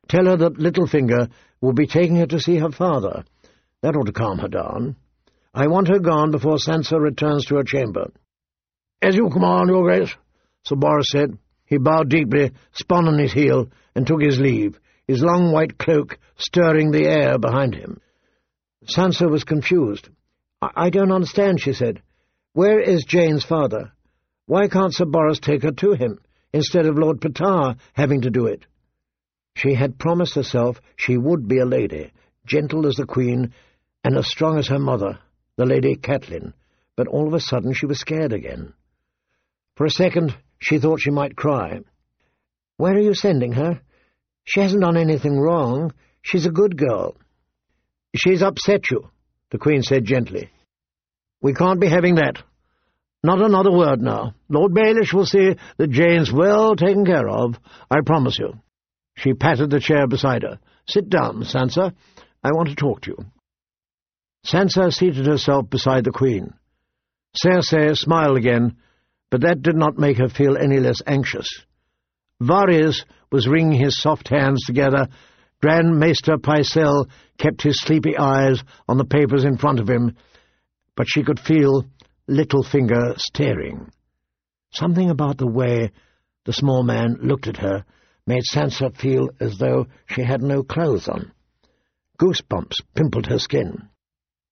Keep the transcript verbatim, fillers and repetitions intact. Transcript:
Tell her that Littlefinger will be taking her to see her father. That ought to calm her down. I want her gone before Sansa returns to her chamber." "As you command, Your Grace," Sir Boris said. He bowed deeply, spun on his heel, and took his leave, his long white cloak stirring the air behind him. Sansa was confused. I, I don't understand," she said. "Where is Jane's father? Why can't Sir Boris take her to him, instead of Lord Petard having to do it?" She had promised herself she would be a lady, gentle as the Queen, and as strong as her mother, the Lady Catelyn, but all of a sudden she was scared again. For a second she thought she might cry. "Where are you sending her? She hasn't done anything wrong. She's a good girl." "She's upset you," the Queen said gently. "We can't be having that. Not another word now. Lord Baelish will see that Jane's well taken care of, I promise you." She patted the chair beside her. "Sit down, Sansa. I want to talk to you." Sansa seated herself beside the Queen. Cersei smiled again, but that did not make her feel any less anxious. Varys was wringing his soft hands together. Grand Maester Pycelle kept his sleepy eyes on the papers in front of him, but she could feel Littlefinger staring. Something about the way the small man looked at her made Sansa feel as though she had no clothes on. Goosebumps pimpled her skin.